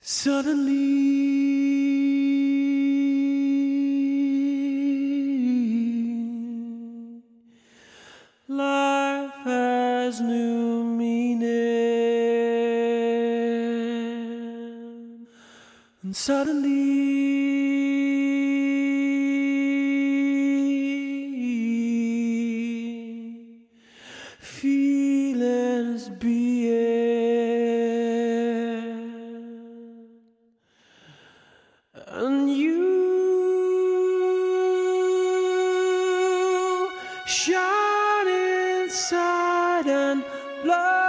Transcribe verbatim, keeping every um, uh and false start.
Suddenly, life has new meaning, and suddenly, feelings begin, and you shine inside and love.